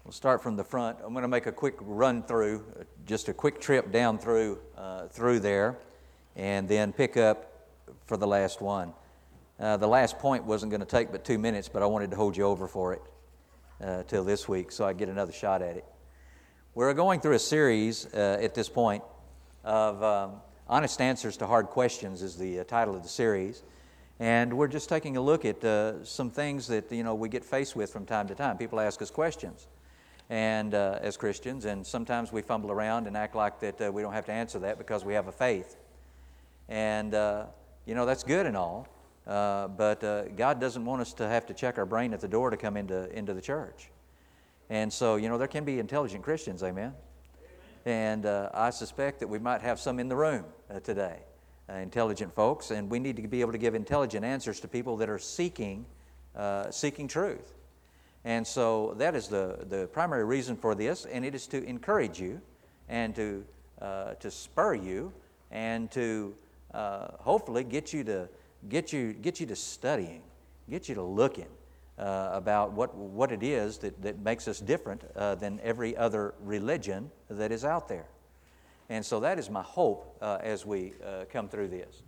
We'll start from the front. I'm going to make a quick run through, just a quick trip down through there, and then pick up for the last one. The last point wasn't going to take but 2 minutes, but I wanted to hold you over for it till this week so I get another shot at it. We're going through a series at this point of Honest Answers to Hard Questions is the title of the series. And we're just taking a look at some things that we get faced with from time to time. People ask us questions, and as Christians, and sometimes we fumble around and act like that we don't have to answer that because we have a faith. And that's good and all, but God doesn't want us to have to check our brain at the door to come into the church. And so there can be intelligent Christians, amen. And I suspect that we might have some in the room today. Intelligent folks, and we need to be able to give intelligent answers to people that are seeking truth. And so that is the primary reason for this, and it is to encourage you and to spur you and to hopefully get you to studying, get you to looking about what it is that makes us different than every other religion that is out there. And so that is my hope as we come through this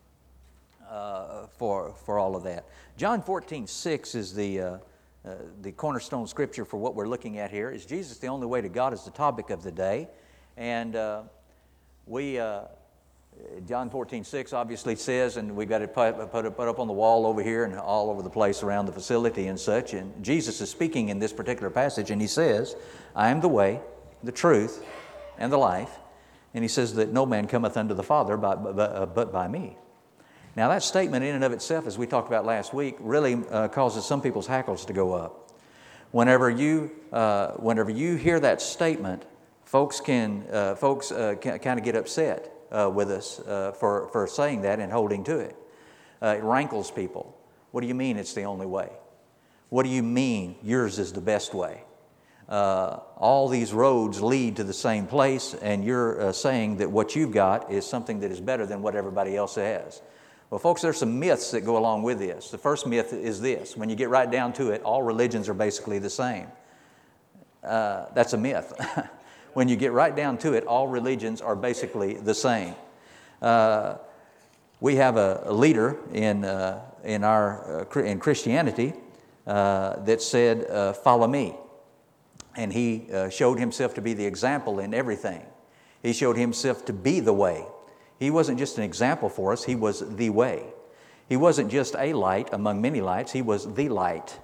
for all of that. John 14:6 is the cornerstone scripture for what we're looking at here. Is Jesus the only way to God is the topic of the day. And John 14:6 obviously says, and we've got it put up on the wall over here and all over the place around the facility and such. And Jesus is speaking in this particular passage, and he says, I am the way, the truth, and the life. And he says that no man cometh unto the Father but by me. Now that statement in and of itself, as we talked about last week, really causes some people's hackles to go up. Whenever you hear that statement, folks can kind of get upset with us for saying that and holding to it. It rankles people. What do you mean it's the only way? What do you mean yours is the best way? All these roads lead to the same place, and you're saying that what you've got is something that is better than what everybody else has. Well, folks, there's some myths that go along with this. The first myth is this. When you get right down to it, all religions are basically the same. That's a myth. When you get right down to it, all religions are basically the same. We have a leader in Christianity that said, follow me. And he showed himself to be the example in everything. He showed himself to be the way. He wasn't just an example for us, he was the way. He wasn't just a light among many lights, he was the light.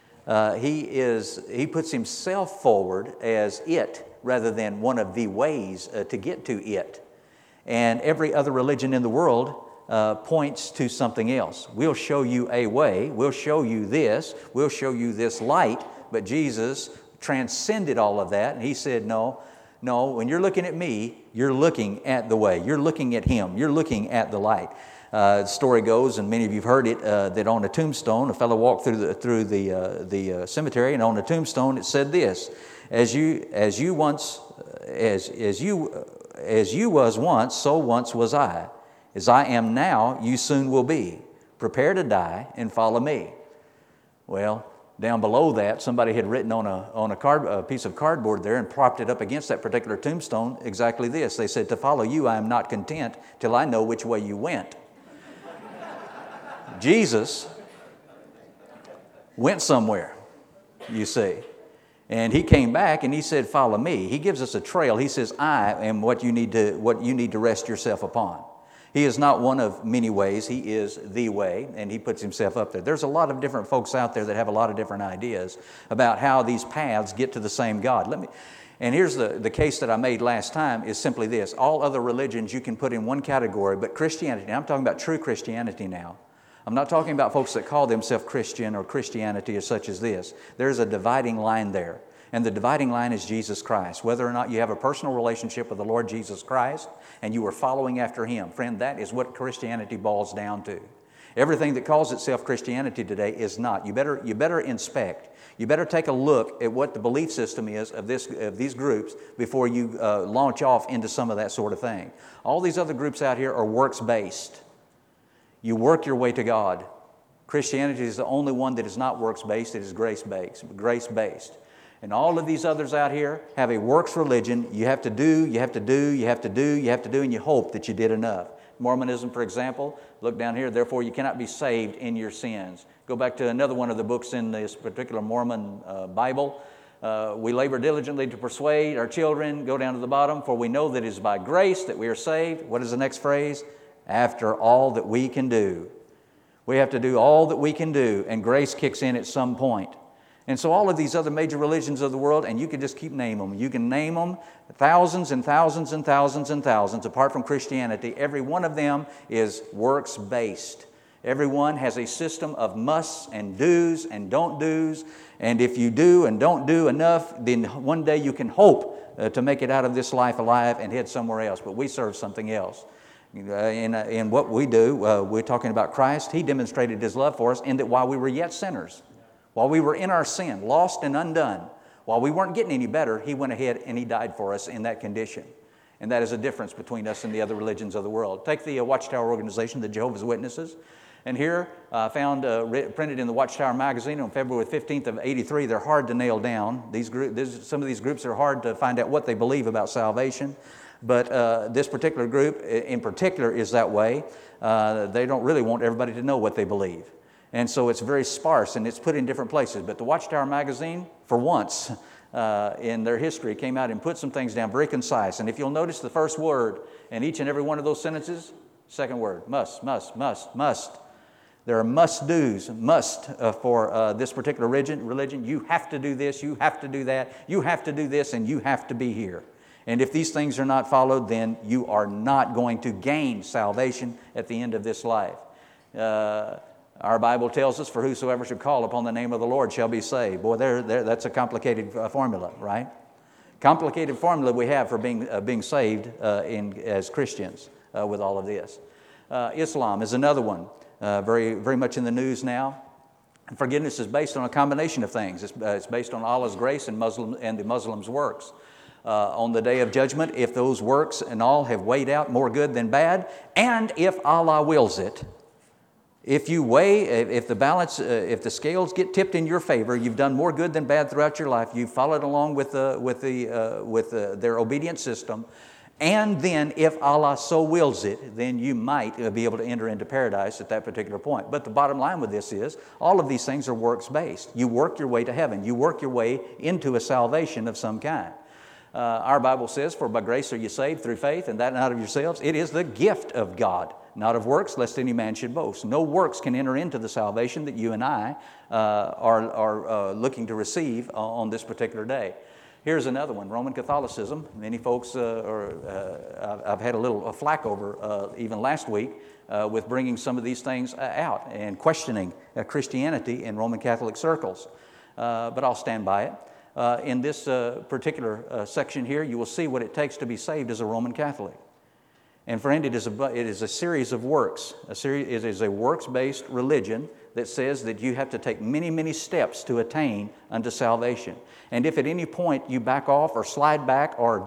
He puts himself forward as it rather than one of the ways to get to it. And every other religion in the world points to something else. We'll show you a way, we'll show you this light, but Jesus transcended all of that, and he said, no, when you're looking at me, you're looking at the way. You're looking at him. You're looking at the light. The story goes, and many of you have heard it, that on a tombstone, a fellow walked through the cemetery, and on the tombstone it said this: as you was once, so once was I. As I am now, you soon will be. Prepare to die and follow me. Well, down below that, somebody had written on a piece of cardboard there and propped it up against that particular tombstone exactly this. They said, to follow you, I am not content till I know which way you went. Jesus went somewhere, you see. And he came back and he said, follow me. He gives us a trail. He says, I am what you need to rest yourself upon. He is not one of many ways. He is the way, and he puts himself up there. There's a lot of different folks out there that have a lot of different ideas about how these paths get to the same God. And here's the case that I made last time is simply this. All other religions you can put in one category, but Christianity, I'm talking about true Christianity now. I'm not talking about folks that call themselves Christian or Christianity or such as this. There's a dividing line there. And the dividing line is Jesus Christ. Whether or not you have a personal relationship with the Lord Jesus Christ and you are following after Him, friend, that is what Christianity boils down to. Everything that calls itself Christianity today is not. You better inspect. You better take a look at what the belief system is of these groups before you launch off into some of that sort of thing. All these other groups out here are works-based. You work your way to God. Christianity is the only one that is not works-based, it is grace-based. And all of these others out here have a works religion. You have to do, you have to do, you have to do, you have to do, and you hope that you did enough. Mormonism, for example, look down here, therefore you cannot be saved in your sins. Go back to another one of the books in this particular Mormon Bible. We labor diligently to persuade our children, go down to the bottom, for we know that it is by grace that we are saved. What is the next phrase? After all that we can do. We have to do all that we can do, and grace kicks in at some point. And so all of these other major religions of the world, and you can just keep naming them. You can name them thousands and thousands and thousands and thousands, apart from Christianity. Every one of them is works-based. Every one has a system of musts and do's and don't do's. And if you do and don't do enough, then one day you can hope to make it out of this life alive and head somewhere else. But we serve something else. In what we do, we're talking about Christ. He demonstrated His love for us in that while we were yet sinners, while we were in our sin, lost and undone, while we weren't getting any better, He went ahead and He died for us in that condition. And that is a difference between us and the other religions of the world. Take the Watchtower organization, the Jehovah's Witnesses. And here I found printed in the Watchtower magazine on February 15th of 83. They're hard to nail down. Some of these groups are hard to find out what they believe about salvation. But this particular group in particular is that way. They don't really want everybody to know what they believe. And so it's very sparse and it's put in different places. But the Watchtower magazine, for once in their history, came out and put some things down very concise. And if you'll notice the first word in each and every one of those sentences, second word, must, must, must, must. There are must-dos, for this particular religion. You have to do this, you have to do that, you have to do this, and you have to be here. And if these things are not followed, then you are not going to gain salvation at the end of this life. Our Bible tells us, for whosoever should call upon the name of the Lord shall be saved. Boy, that's a complicated formula, right? Complicated formula we have for being saved as Christians with all of this. Islam is another one, very, very much in the news now. Forgiveness is based on a combination of things. It's based on Allah's grace and the Muslims' works. On the Day of Judgment, if those works and all have weighed out more good than bad, and if Allah wills it, if you weigh, if the scales get tipped in your favor, you've done more good than bad throughout your life. You've followed along with their obedient system, and then if Allah so wills it, then you might be able to enter into paradise at that particular point. But the bottom line with this is, all of these things are works-based. You work your way to heaven. You work your way into a salvation of some kind. Our Bible says, for by grace are you saved through faith, and that not of yourselves. It is the gift of God, not of works, lest any man should boast. No works can enter into the salvation that you and I are looking to receive on this particular day. Here's another one, Roman Catholicism. Many folks, I've had a little flack over even last week with bringing some of these things out and questioning Christianity in Roman Catholic circles. But I'll stand by it. In this particular section here, you will see what it takes to be saved as a Roman Catholic. And friend, it is a series of works. It is a works-based religion that says that you have to take many, many steps to attain unto salvation. And if at any point you back off or slide back or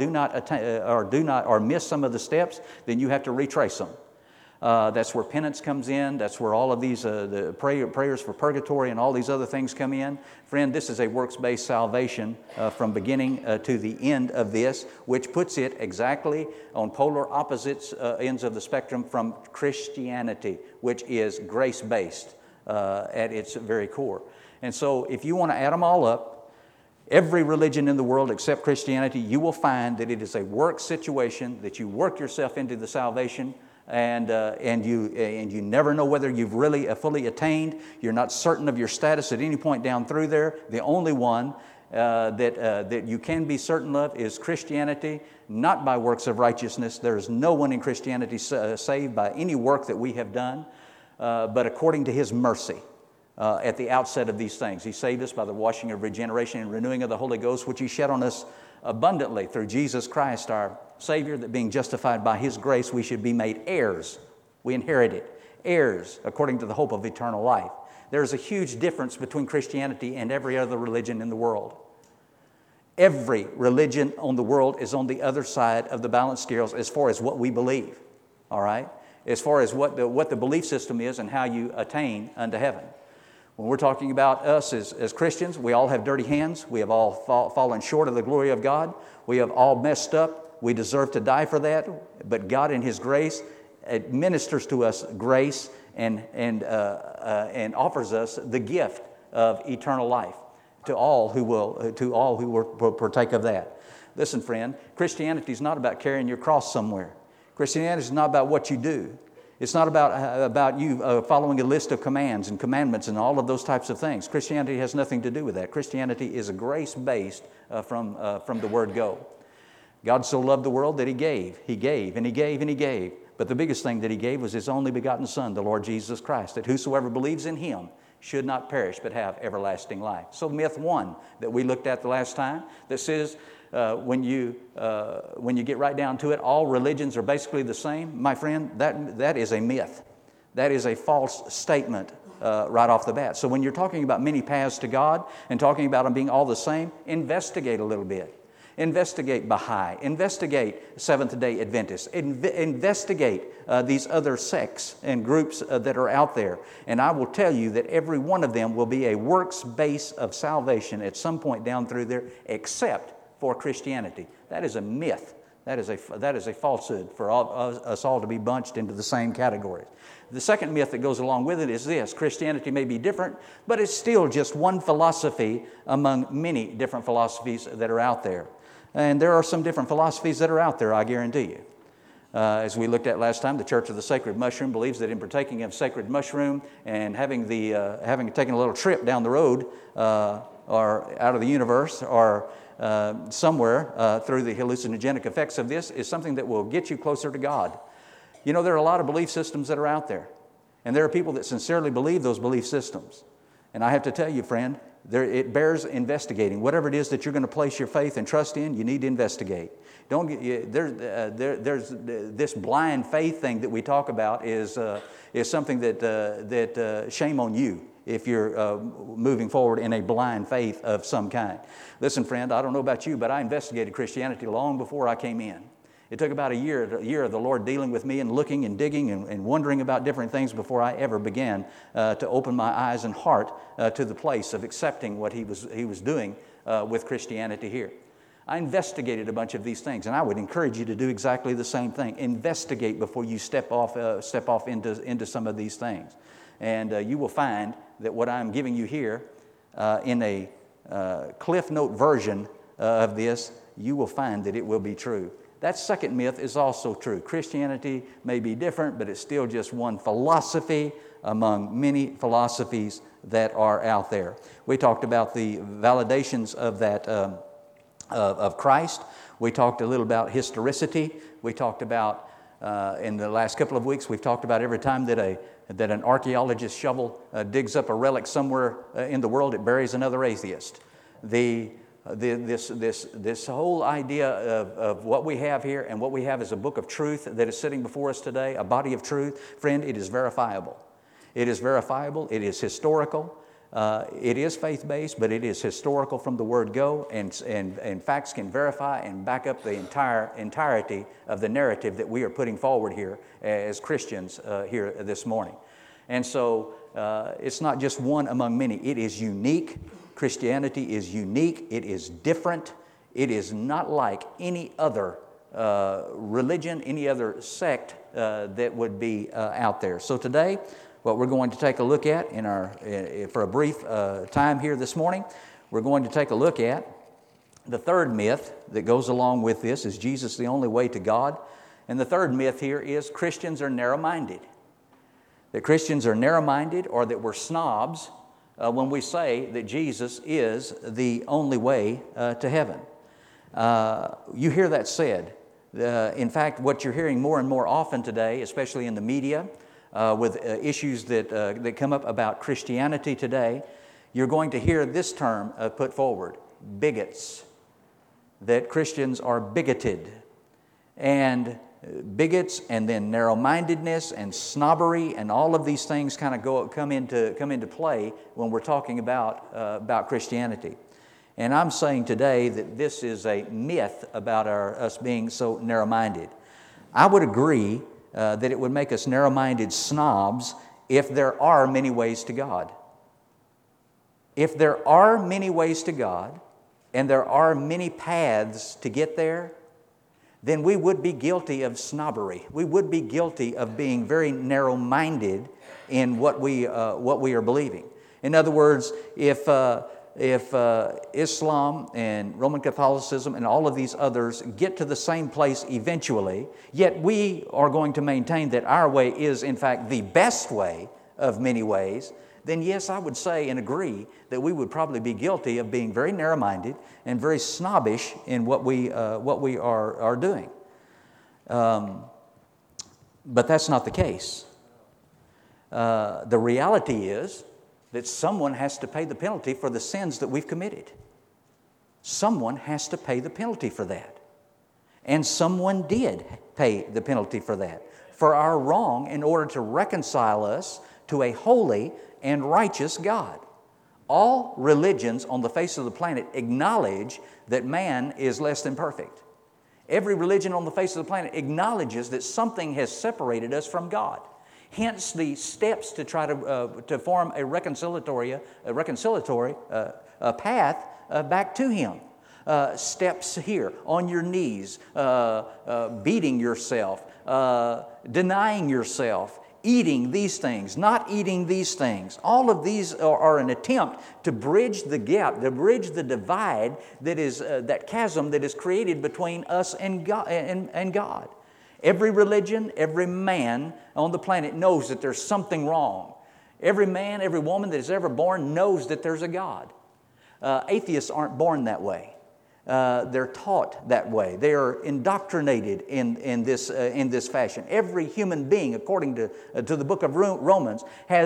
miss some of the steps, then you have to retrace them. That's where penance comes in. That's where all of these the prayers for purgatory and all these other things come in. Friend, this is a works-based salvation from beginning to the end of this, which puts it exactly on polar opposites ends of the spectrum from Christianity, which is grace-based at its very core. And so if you want to add them all up, every religion in the world except Christianity, you will find that it is a work situation, that you work yourself into the salvation, and you never know whether you've really fully attained. You're not certain of your status at any point down through there. The only one that you can be certain of is Christianity, not by works of righteousness. There is no one in Christianity saved by any work that we have done, but according to His mercy. At the outset of these things, He saved us by the washing of regeneration and renewing of the Holy Ghost, which He shed on us abundantly through Jesus Christ, our Savior, that being justified by His grace, we should be made heirs. We inherit it. Heirs according to the hope of eternal life. There's a huge difference between Christianity and every other religion in the world. Every religion on the world is on the other side of the balance scales as far as what we believe. All right? As far as what the belief system is and how you attain unto heaven. When we're talking about us as Christians, we all have dirty hands. We have all fallen short of the glory of God. We have all messed up. We deserve to die for that. But God in His grace administers to us grace and offers us the gift of eternal life to all who will partake of that. Listen, friend, Christianity is not about carrying your cross somewhere. Christianity is not about what you do. It's not about you following a list of commands and commandments and all of those types of things. Christianity has nothing to do with that. Christianity is a grace-based from the word go. God so loved the world that He gave. He gave, and He gave, and He gave. But the biggest thing that He gave was His only begotten Son, the Lord Jesus Christ, that whosoever believes in Him should not perish but have everlasting life. So myth one that we looked at the last time that says when you get right down to it, all religions are basically the same. My friend, that is a myth. That is a false statement right off the bat. So when you're talking about many paths to God and talking about them being all the same, investigate a little bit. Investigate Baha'i. Investigate Seventh-day Adventists. Investigate these other sects and groups that are out there. And I will tell you that every one of them will be a works base of salvation at some point down through there, except for Christianity. That is a myth. That is a falsehood for us all to be bunched into the same categories. The second myth that goes along with it is this: Christianity may be different, but it's still just one philosophy among many different philosophies that are out there. And there are some different philosophies that are out there, I guarantee you. As we looked at last time, the Church of the Sacred Mushroom believes that in partaking of sacred mushroom and having taken a little trip down the road or out of the universe or somewhere through the hallucinogenic effects of this is something that will get you closer to God. You know, there are a lot of belief systems that are out there. And there are people that sincerely believe those belief systems. And I have to tell you, friend, it bears investigating. Whatever it is that you're going to place your faith and trust in, you need to investigate. There's this blind faith thing that we talk about is something that shame on you if you're moving forward in a blind faith of some kind. Listen, friend, I don't know about you, but I investigated Christianity long before I came in. It took about a year of the Lord dealing with me and looking and digging and wondering about different things before I ever began to open my eyes and heart to the place of accepting what He was doing with Christianity here. I investigated a bunch of these things, and I would encourage you to do exactly the same thing. Investigate before you step off into some of these things. And you will find that what I'm giving you here in a Cliff Note version of this, you will find that it will be true. That second myth is also true. Christianity may be different, but it's still just one philosophy among many philosophies that are out there. We talked about the validations of that of Christ. We talked a little about historicity. We talked about in the last couple of weeks, we've talked about every time that an archaeologist shovel digs up a relic somewhere in the world, it buries another atheist. This whole idea of what we have here and what we have is a book of truth that is sitting before us today, a body of truth. Friend, it is verifiable. It is verifiable. It is historical. It is faith-based, but it is historical from the word go, and facts can verify and back up the entirety of the narrative that we are putting forward here as Christians here this morning. And so it's not just one among many. It is unique. Christianity is unique. It is different. It is not like any other religion, any other sect that would be out there. So today, what we're going to take a look at for a brief time here this morning, we're going to take a look at the third myth that goes along with this. Is Jesus the only way to God? And the third myth here is Christians are narrow-minded. That Christians are narrow-minded, or that we're snobs when we say that Jesus is the only way to heaven. You hear that said. In fact, what you're hearing more and more often today, especially in the media, with issues that come up about Christianity today, you're going to hear this term put forward: bigots. That Christians are bigoted. And bigots, and then narrow-mindedness and snobbery, and all of these things kind of come into play when we're talking about Christianity. And I'm saying today that this is a myth about us being so narrow-minded. I would agree that it would make us narrow-minded snobs if there are many ways to God. if there are many ways to God and there are many paths to get there, then we would be guilty of snobbery. We would be guilty of being very narrow-minded in what we are believing. In other words, if Islam and Roman Catholicism and all of these others get to the same place eventually, yet we are going to maintain that our way is in fact the best way of many ways, then yes, I would say and agree that we would probably be guilty of being very narrow-minded and very snobbish in what we are doing. But that's not the case. The reality is that someone has to pay the penalty for the sins that we've committed. Someone has to pay the penalty for that. And someone did pay the penalty for that, for our wrong, in order to reconcile us to a holy and righteous God. All religions on the face of the planet acknowledge that man is less than perfect. Every religion on the face of the planet acknowledges that something has separated us from God. Hence the steps to try to form a reconciliatory path back to Him. Steps here, on your knees, beating yourself, denying yourself, eating these things, not eating these things. All of these are an attempt to bridge the gap, to bridge the divide that is that chasm that is created between us and God. Every religion, every man on the planet knows that there's something wrong. Every man, every woman that is ever born knows that there's a God. Atheists aren't born that way. They're taught that way. They are indoctrinated in this fashion. Every human being, according to the book of Romans,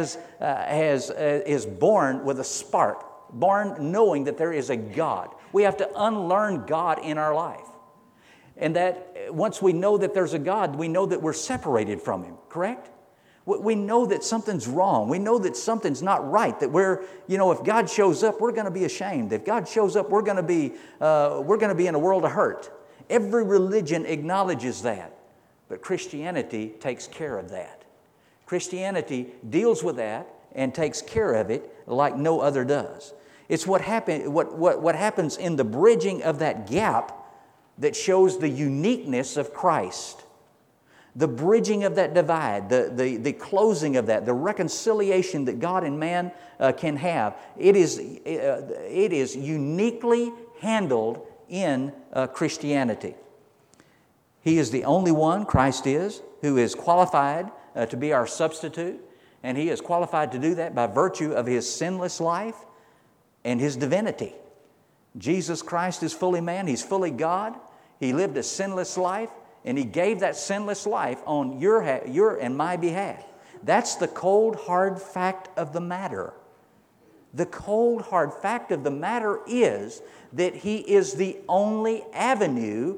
is born with a spark, born knowing that there is a God. We have to unlearn God in our life. And that once we know that there's a God, we know that we're separated from Him, correct? We know that something's wrong. We know that something's not right, that if God shows up, we're going to be ashamed. If God shows up, we're going to be in a world of hurt. Every religion acknowledges that, but Christianity takes care of that. Christianity deals with that and takes care of it like no other does. It's what happens in the bridging of that gap that shows the uniqueness of Christ. The bridging of that divide, the closing of that, the reconciliation that God and man can have, it is uniquely handled in Christianity. He is the only one, Christ is, who is qualified to be our substitute, and He is qualified to do that by virtue of His sinless life and His divinity. Jesus Christ is fully man, He's fully God. He lived a sinless life, and He gave that sinless life on your and my behalf. That's the cold, hard fact of the matter. The cold, hard fact of the matter is that He is the only avenue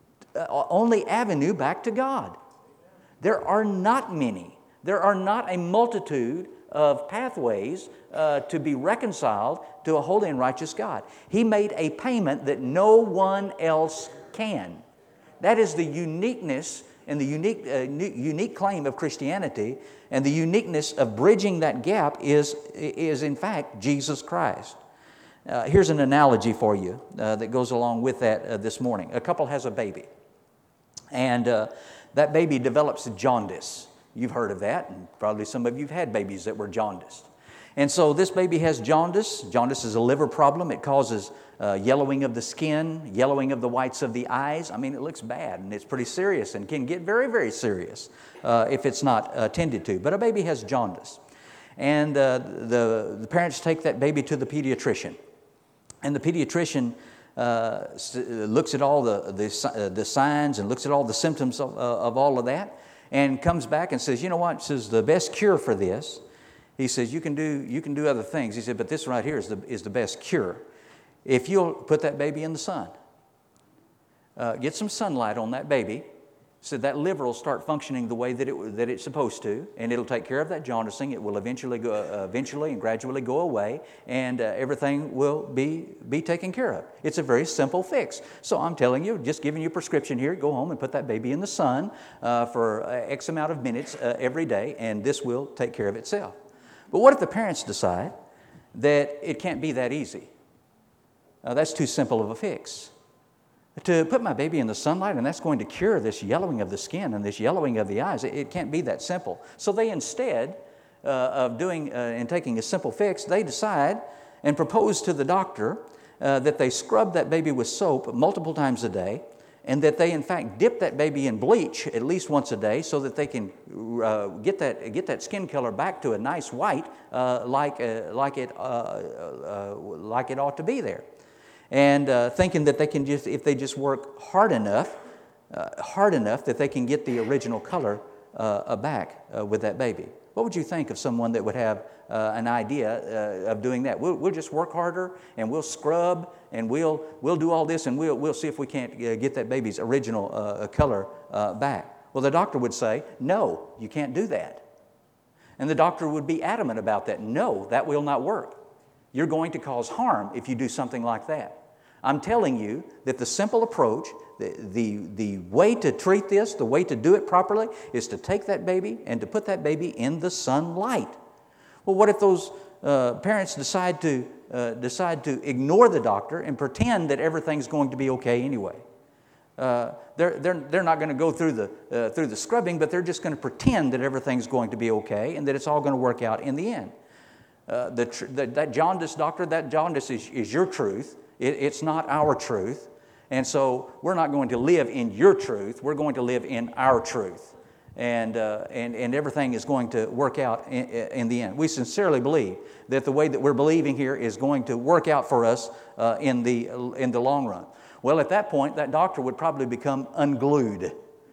back to God. There are not many. There are not a multitude of pathways to be reconciled to a holy and righteous God. He made a payment that no one else can. That is the uniqueness and the unique claim of Christianity, and the uniqueness of bridging that gap is in fact Jesus Christ. Here's an analogy for you that goes along with that this morning. A couple has a baby, and that baby develops jaundice. You've heard of that, and probably some of you have had babies that were jaundiced. And so this baby has jaundice. Jaundice is a liver problem. It causes yellowing of the skin, yellowing of the whites of the eyes. I mean, it looks bad, and it's pretty serious and can get very, very serious if it's not tended to. But a baby has jaundice. And the parents take that baby to the pediatrician. And the pediatrician looks at all the signs and looks at all the symptoms of all of that, and comes back and says, you know what, says the best cure for this, he says, you can do other things. He said, but this right here is the best cure. If you'll put that baby in the sun, get some sunlight on that baby, so that liver will start functioning the way that it's supposed to, and it'll take care of that jaundicing. It will eventually and gradually go away, and everything will be taken care of. It's a very simple fix. So I'm telling you, just giving you a prescription here, go home and put that baby in the sun for X amount of minutes every day, and this will take care of itself. But what if the parents decide that it can't be that easy. That's too simple of a fix. To put my baby in the sunlight and that's going to cure this yellowing of the skin and this yellowing of the eyes, it can't be that simple. So they instead of doing and taking a simple fix, they decide and propose to the doctor that they scrub that baby with soap multiple times a day, and that they in fact dip that baby in bleach at least once a day so that they can get that skin color back to a nice white like it ought to be there. And thinking that they can just, if they just work hard enough that they can get the original color back with that baby. What would you think of someone that would have an idea of doing that? We'll just work harder and we'll scrub and we'll do all this and we'll see if we can't get that baby's original color back. Well, the doctor would say, no, you can't do that. And the doctor would be adamant about that. No, that will not work. You're going to cause harm if you do something like that. I'm telling you that the simple approach, the way to treat this, the way to do it properly, is to take that baby and to put that baby in the sunlight. Well, what if those parents decide to ignore the doctor and pretend that everything's going to be okay anyway? They're not going to go through the scrubbing, but they're just going to pretend that everything's going to be okay and that it's all going to work out in the end. That jaundice, doctor, that jaundice is your truth. It's not our truth. And so we're not going to live in your truth. We're going to live in our truth. And everything is going to work out in the end. We sincerely believe that the way that we're believing here is going to work out for us in the long run. Well, at that point, that doctor would probably become unglued.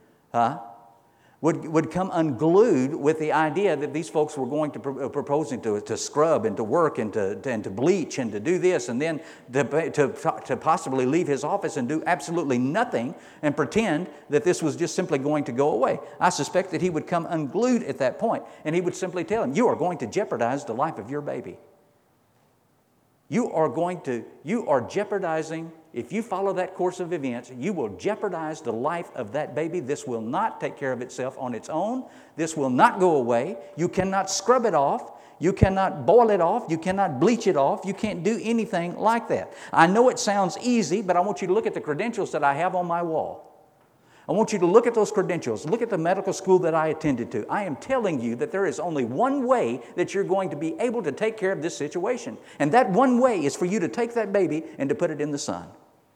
Would come unglued with the idea that these folks were going to proposing to scrub and to work and to bleach and to do this and then to possibly leave his office and do absolutely nothing and pretend that this was just simply going to go away. I suspect that he would come unglued at that point and he would simply tell him, you are going to jeopardize the life of your baby. You are jeopardizing, if you follow that course of events, you will jeopardize the life of that baby. This will not take care of itself on its own. This will not go away. You cannot scrub it off. You cannot boil it off. You cannot bleach it off. You can't do anything like that. I know it sounds easy, but I want you to look at the credentials that I have on my wall. I want you to look at those credentials. Look at the medical school that I attended to. I am telling you that there is only one way that you're going to be able to take care of this situation. And that one way is for you to take that baby and to put it in the sun.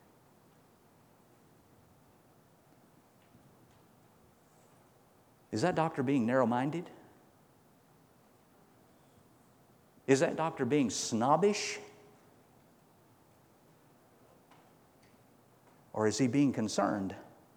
Is that doctor being narrow-minded? Is that doctor being snobbish? Or is he being concerned?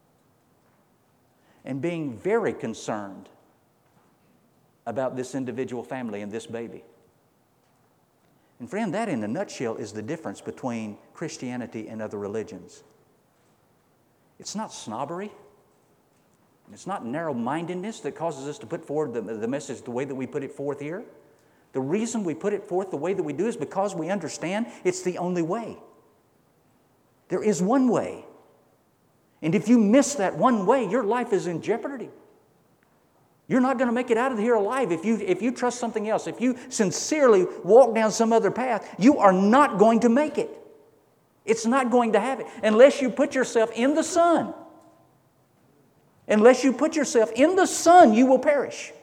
And being very concerned about this individual family and this baby. And friend, that in a nutshell is the difference between Christianity and other religions. It's not snobbery. It's not narrow-mindedness that causes us to put forward the message the way that we put it forth here. The reason we put it forth the way that we do is because we understand it's the only way. There is one way. And if you miss that one way, your life is in jeopardy. You're not going to make it out of here alive if you trust something else. If you sincerely walk down some other path, you are not going to make it. It's not going to happen unless you put yourself in the sun. Unless you put yourself in the sun, you will perish.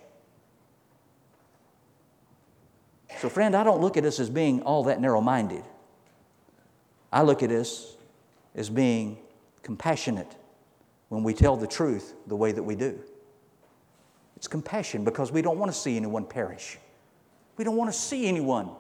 So friend, I don't look at us as being all that narrow-minded. I look at us as being compassionate when we tell the truth the way that we do. It's compassion because we don't want to see anyone perish. We don't want to see anyone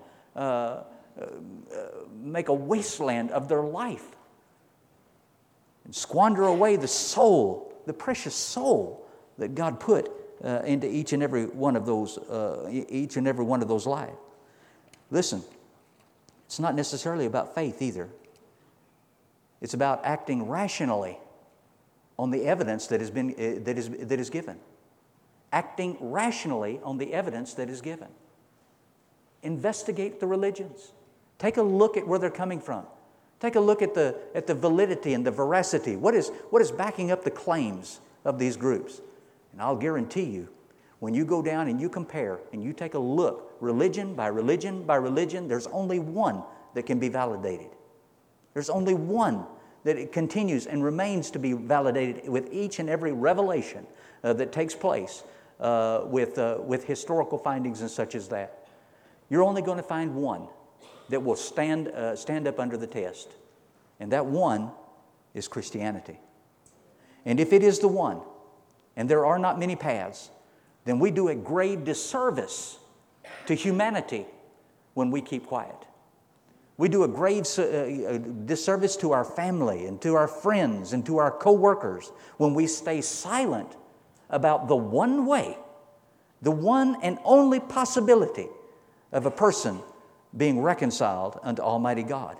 make a wasteland of their life and squander away the soul, the precious soul that God put into each and every one of those lives. Listen, it's not necessarily about faith either. It's about acting rationally on the evidence that is given. Acting rationally on the evidence that is given. Investigate the religions. Take a look at where they're coming from. Take a look at the validity and the veracity. What is backing up the claims of these groups? And I'll guarantee you, when you go down and you compare and you take a look, religion by religion by religion, there's only one that can be validated. There's only one that it continues and remains to be validated with each and every revelation that takes place with historical findings and such as that. You're only going to find one that will stand up under the test. And that one is Christianity. And if it is the one, and there are not many paths, then we do a grave disservice to humanity when we keep quiet. We do a grave disservice to our family and to our friends and to our co-workers when we stay silent about the one way, the one and only possibility of a person being reconciled unto Almighty God.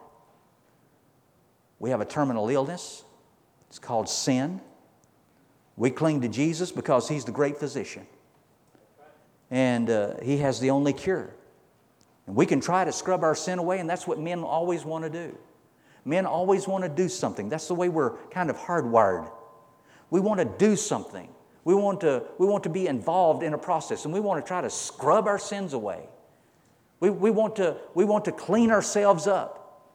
We have a terminal illness. It's called sin. We cling to Jesus because He's the great physician. And He has the only cure. And we can try to scrub our sin away, and that's what men always want to do. Men always want to do something. That's the way we're kind of hardwired. We want to do something. We want to be involved in a process, and we want to try to scrub our sins away. We want to clean ourselves up.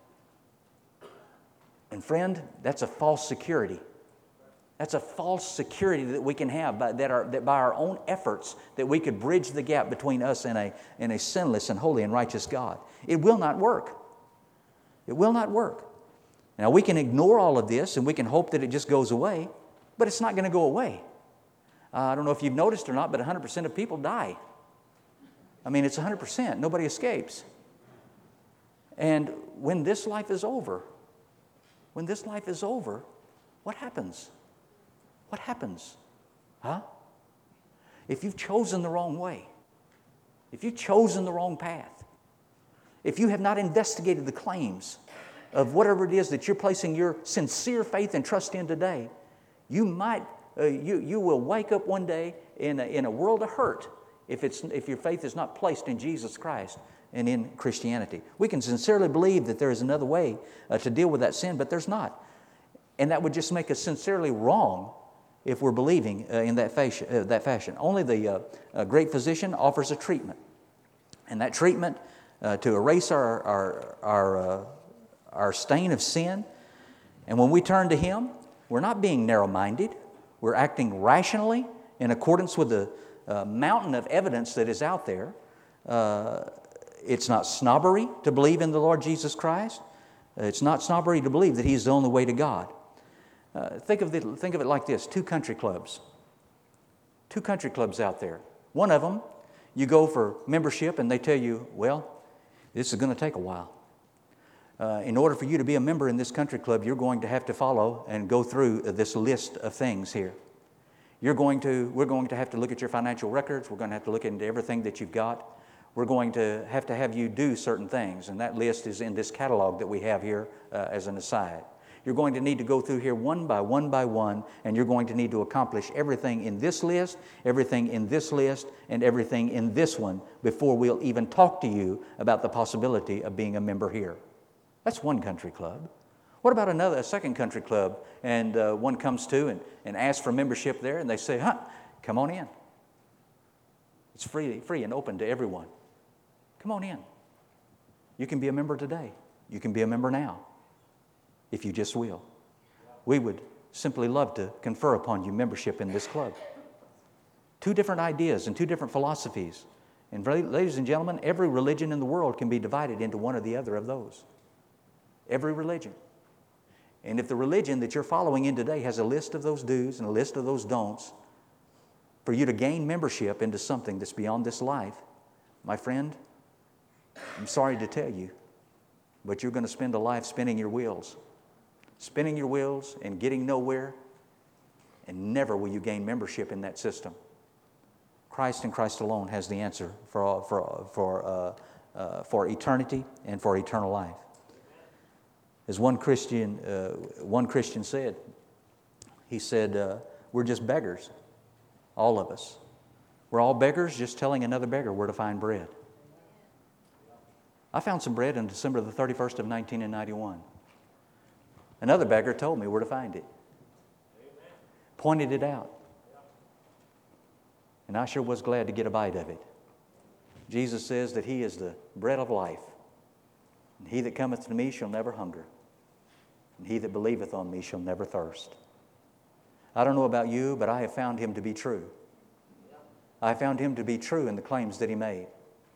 And friend, that's a false security. That's a false security that we can have that by our own efforts that we could bridge the gap between us and a sinless and holy and righteous God. It will not work. It will not work. Now we can ignore all of this and we can hope that it just goes away, but it's not going to go away. I don't know if you've noticed or not, but 100% of people die. I mean, it's 100%. Nobody escapes. And when this life is over, what happens? What happens? Huh? If you've chosen the wrong way, if you've chosen the wrong path, if you have not investigated the claims of whatever it is that you're placing your sincere faith and trust in today, you will wake up one day in a world of hurt if your faith is not placed in Jesus Christ and in Christianity. We can sincerely believe that there is another way to deal with that sin, but there's not. And that would just make us sincerely wrong if we're believing in that fashion. Only the great physician offers a treatment. And that treatment to erase our stain of sin. And when we turn to Him, we're not being narrow-minded. We're acting rationally in accordance with the mountain of evidence that is out there. It's not snobbery to believe in the Lord Jesus Christ. It's not snobbery to believe that He's the only way to God. Think of it like this, two country clubs. Two country clubs out there. One of them, you go for membership and they tell you, well, this is going to take a while. In order for you to be a member in this country club, you're going to have to follow and go through this list of things here. We're going to have to look at your financial records. We're going to have to look into everything that you've got. We're going to have you do certain things, and that list is in this catalog that we have here as an aside. You're going to need to go through here one by one, and you're going to need to accomplish everything in this list, everything in this list, and everything in this one before we'll even talk to you about the possibility of being a member here. That's one country club. What about a second country club, and one comes to and asks for membership there, and they say, come on in. It's free and open to everyone. Come on in. You can be a member today. You can be a member now, if you just will. We would simply love to confer upon you membership in this club. Two different ideas and two different philosophies. And ladies and gentlemen, every religion in the world can be divided into one or the other of those. Every religion. And if the religion that you're following in today has a list of those do's and a list of those don'ts, for you to gain membership into something that's beyond this life, my friend, I'm sorry to tell you, but you're going to spend a life spinning your wheels and getting nowhere, and never will you gain membership in that system. Christ and Christ alone has the answer for eternity and for eternal life. As one Christian said, he said, we're just beggars, all of us. We're all beggars just telling another beggar where to find bread. I found some bread on December the 31st of 1991. Another beggar told me where to find it. Pointed it out. And I sure was glad to get a bite of it. Jesus says that He is the bread of life. And he that cometh to me shall never hunger. And he that believeth on me shall never thirst. I don't know about you, but I have found Him to be true. I found Him to be true in the claims that He made.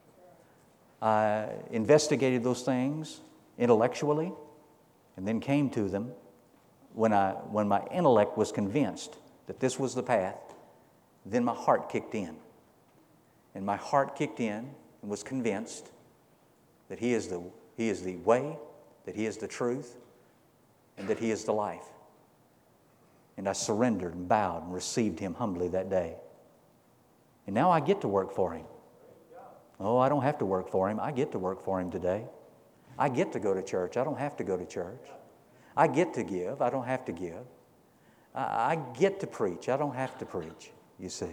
I investigated those things intellectually and then came to them when my intellect was convinced that this was the path. Then my heart kicked in. And my heart kicked in and was convinced that He is the way, that He is the truth, and that He is the life. And I surrendered and bowed and received Him humbly that day. And now I get to work for Him. Oh, I don't have to work for Him. I get to work for Him today. I get to go to church. I don't have to go to church. I get to give. I don't have to give. I get to preach. I don't have to preach, you see.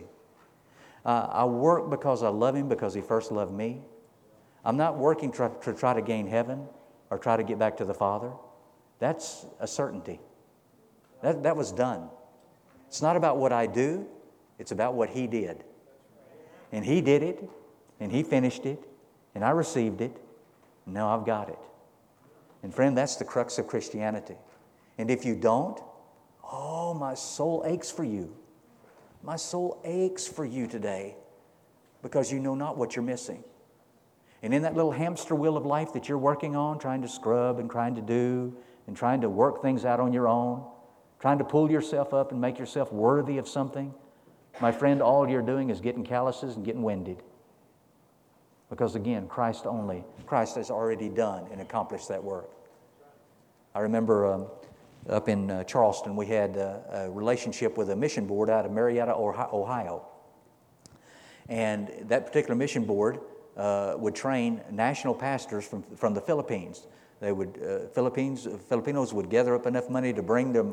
I work because I love Him, because He first loved me. I'm not working to try to gain heaven or try to get back to the Father. That's a certainty. That was done. It's not about what I do. It's about what He did. And He did it, and He finished it, and I received it, and now I've got it. And friend, that's the crux of Christianity. And if you don't, oh, my soul aches for you. My soul aches for you today because you know not what you're missing. And in that little hamster wheel of life that you're working on, trying to scrub and trying to do and trying to work things out on your own, trying to pull yourself up and make yourself worthy of something, my friend, all you're doing is getting calluses and getting winded. Because again, Christ has already done and accomplished that work. I remember up in Charleston, we had a relationship with a mission board out of Marietta, Ohio. And that particular mission board would train national pastors from the Philippines. They would Filipinos would gather up enough money to bring them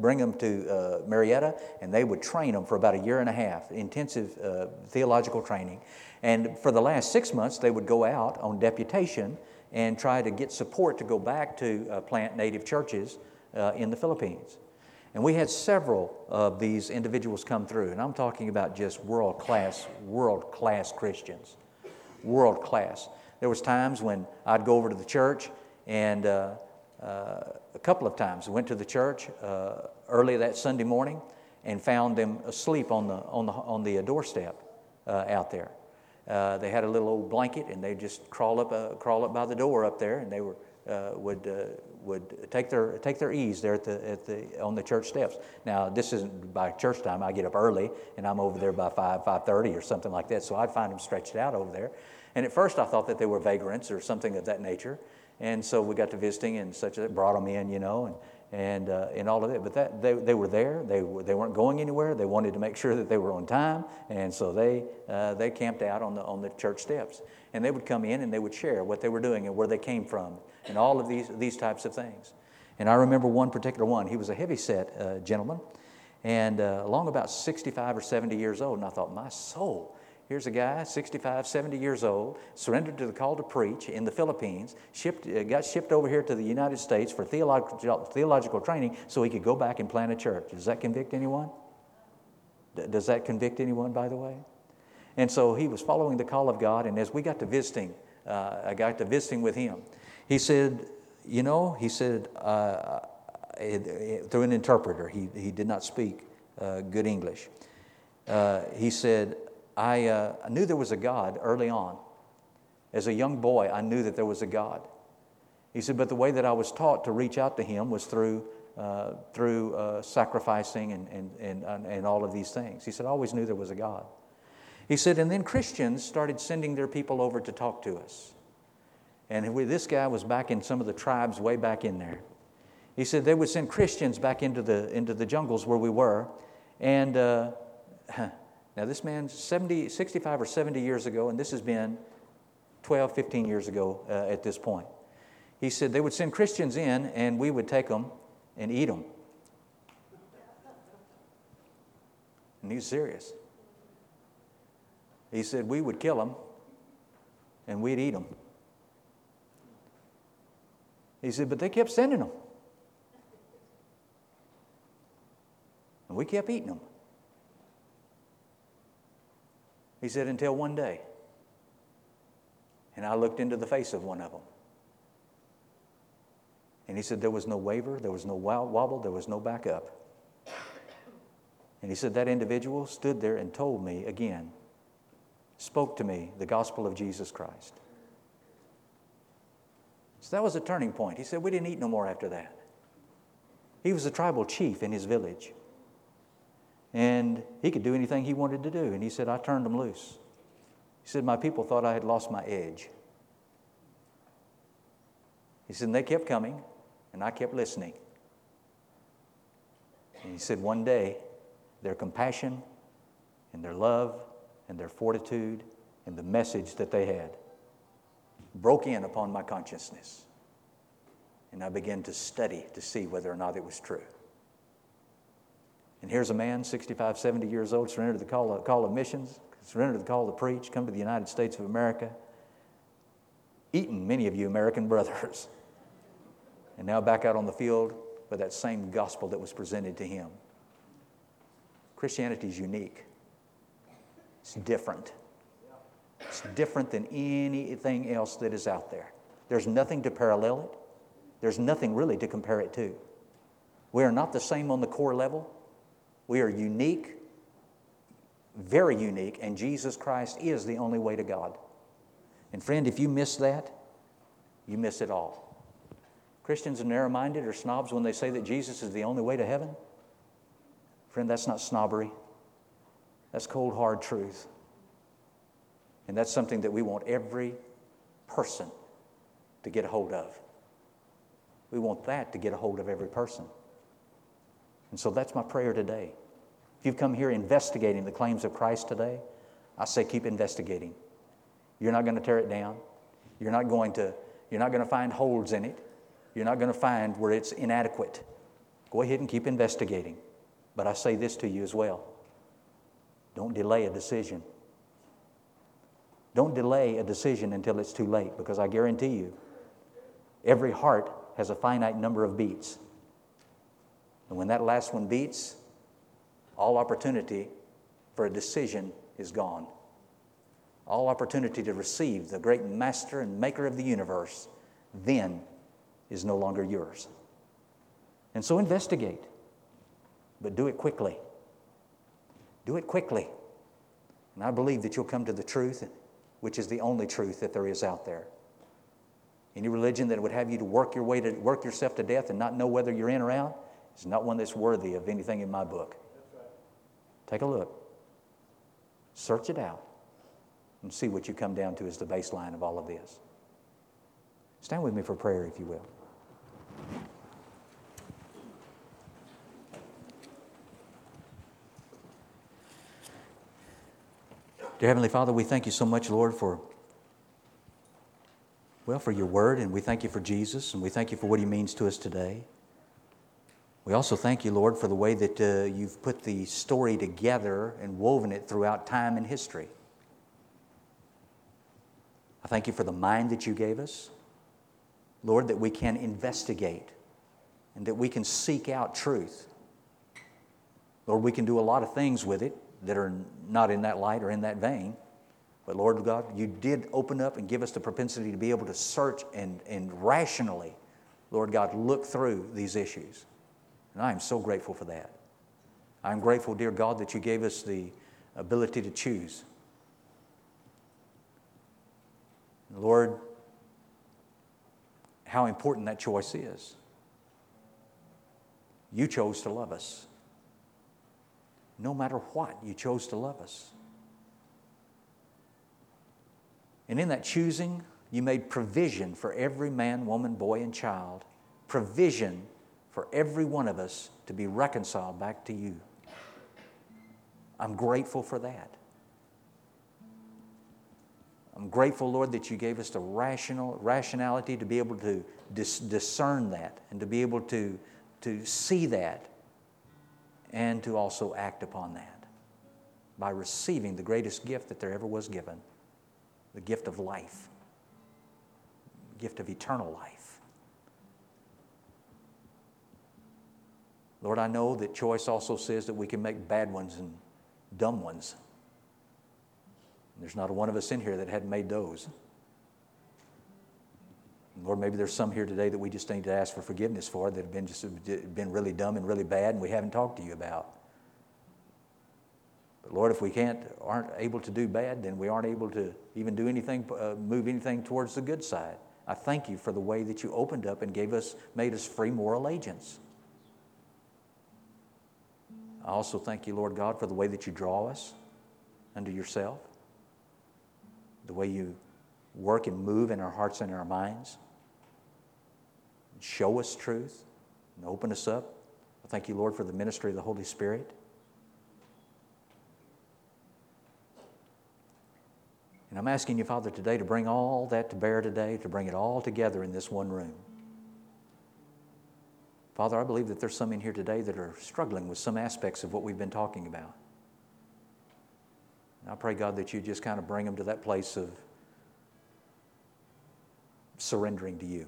to Marietta, and they would train them for about a year and a half, intensive theological training. And for the last 6 months, they would go out on deputation and try to get support to go back to plant native churches in the Philippines. And we had several of these individuals come through, and I'm talking about just world-class Christians, world-class. There was times when I'd go over to the church, and a couple of times I went to the church early that Sunday morning and found them asleep on the doorstep out there. They had a little old blanket, and they just crawl up by the door up there, and they would take their ease there on the church steps. Now, this isn't by church time. I get up early, and I'm over there by 5:30 or something like that. So I'd find them stretched out over there. And at first, I thought that they were vagrants or something of that nature. And so we got to visiting and such that, brought them in, and all of that. But they were there. They weren't going anywhere. They wanted to make sure that they were on time, and so they camped out on the church steps. And they would come in and they would share what they were doing and where they came from, and all of these types of things. And I remember one particular one. He was a heavy-set gentleman, and along about 65 or 70 years old. And I thought, my soul. Here's a guy, 65, 70 years old, surrendered to the call to preach in the Philippines, got shipped over here to the United States for theological training so he could go back and plant a church. Does that convict anyone? Does that convict anyone, by the way? And so he was following the call of God, and as we got to visiting, I got to visiting with him. He said, through an interpreter, he did not speak good English. He said, I knew there was a God early on. As a young boy, I knew that there was a God. He said, but the way that I was taught to reach out to Him was through sacrificing and all of these things. He said, I always knew there was a God. He said, and then Christians started sending their people over to talk to us. And this guy was back in some of the tribes way back in there. He said they would send Christians back into the jungles where we were, and now, this man's 65 or 70 years ago, and this has been 12, 15 years ago at this point. He said they would send Christians in, and we would take them and eat them. And he's serious. He said we would kill them, and we'd eat them. He said, but they kept sending them. And we kept eating them. He said, until one day. And I looked into the face of one of them. And he said, there was no waver, there was no wobble, there was no back up. And he said, that individual stood there and told me again, spoke to me the gospel of Jesus Christ. So that was a turning point. He said, we didn't eat no more after that. He was a tribal chief in his village. And he could do anything he wanted to do. And he said, I turned them loose. He said, my people thought I had lost my edge. He said, and they kept coming, and I kept listening. And he said, one day, their compassion and their love and their fortitude and the message that they had broke in upon my consciousness. And I began to study to see whether or not it was true. And here's a man, 65, 70 years old, surrendered to the call of missions, surrendered to the call to preach, come to the United States of America, eaten many of you American brothers, and now back out on the field with that same gospel that was presented to him. Christianity is unique. It's different. It's different than anything else that is out there. There's nothing to parallel it. There's nothing really to compare it to. We are not the same on the core level. We are unique, very unique, and Jesus Christ is the only way to God. And friend, if you miss that, you miss it all. Christians are narrow-minded or snobs when they say that Jesus is the only way to heaven. Friend, that's not snobbery. That's cold, hard truth. And that's something that we want every person to get a hold of. We want that to get a hold of every person. And so that's my prayer today. If you've come here investigating the claims of Christ today, I say keep investigating. You're not going to tear it down. You're not going to find holes in it. You're not going to find where it's inadequate. Go ahead and keep investigating. But I say this to you as well. Don't delay a decision. Don't delay a decision until it's too late, because I guarantee you, every heart has a finite number of beats. And when that last one beats, all opportunity for a decision is gone. All opportunity to receive the great master and maker of the universe then is no longer yours. And so investigate, but do it quickly. Do it quickly. And I believe that you'll come to the truth, which is the only truth that there is out there. Any religion that would have you to work yourself to death and not know whether you're in or out is not one that's worthy of anything in my book. Take a look. Search it out and see what you come down to as the baseline of all of this. Stand with me for prayer, if you will. Dear Heavenly Father, we thank you so much, Lord, for your word, and we thank you for Jesus, and we thank you for what he means to us today. We also thank you, Lord, for the way that you've put the story together and woven it throughout time and history. I thank you for the mind that you gave us, Lord, that we can investigate and that we can seek out truth. Lord, we can do a lot of things with it that are not in that light or in that vein. But Lord God, you did open up and give us the propensity to be able to search and rationally, Lord God, look through these issues. And I am so grateful for that. I'm grateful, dear God, that you gave us the ability to choose. Lord, how important that choice is. You chose to love us. No matter what, you chose to love us. And in that choosing, you made provision for every man, woman, boy, and child. Provision for every one of us to be reconciled back to you. I'm grateful for that. I'm grateful, Lord, that you gave us the rationality to be able to discern that and to be able to see that and to also act upon that by receiving the greatest gift that there ever was given, the gift of life, the gift of eternal life. Lord, I know that choice also says that we can make bad ones and dumb ones. There's not a one of us in here that hadn't made those. Lord, maybe there's some here today that we just need to ask for forgiveness for, that have been really dumb and really bad and we haven't talked to you about. But Lord, if we aren't able to do bad, then we aren't able to even do anything, move anything towards the good side. I thank you for the way that you opened up and made us free moral agents. I also thank you, Lord God, for the way that you draw us unto yourself, the way you work and move in our hearts and our minds, and show us truth and open us up. I thank you, Lord, for the ministry of the Holy Spirit. And I'm asking you, Father, today to bring all that to bear today, to bring it all together in this one room. Father, I believe that there's some in here today that are struggling with some aspects of what we've been talking about. And I pray, God, that you just kind of bring them to that place of surrendering to you.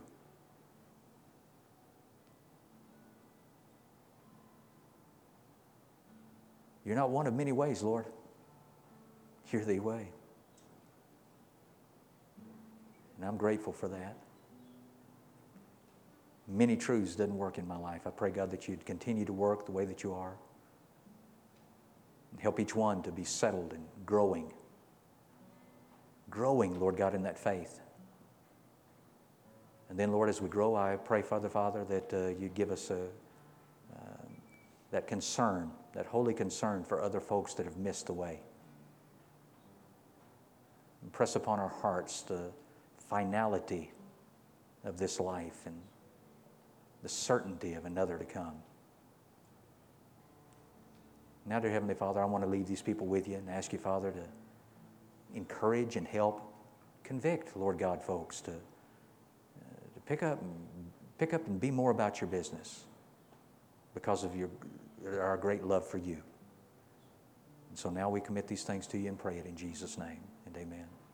You're not one of many ways, Lord. You're the way. And I'm grateful for that. Many truths didn't work in my life. I pray, God, that you'd continue to work the way that you are. And help each one to be settled and growing. Growing, Lord God, in that faith. And then, Lord, as we grow, I pray, Father, that you'd give us that concern, that holy concern for other folks that have missed the way. Impress upon our hearts the finality of this life and the certainty of another to come. Now, dear Heavenly Father, I want to leave these people with you and ask you, Father, to encourage and help convict, Lord God, folks to pick up and be more about your business because of our great love for you. And so now we commit these things to you and pray it in Jesus' name, and amen.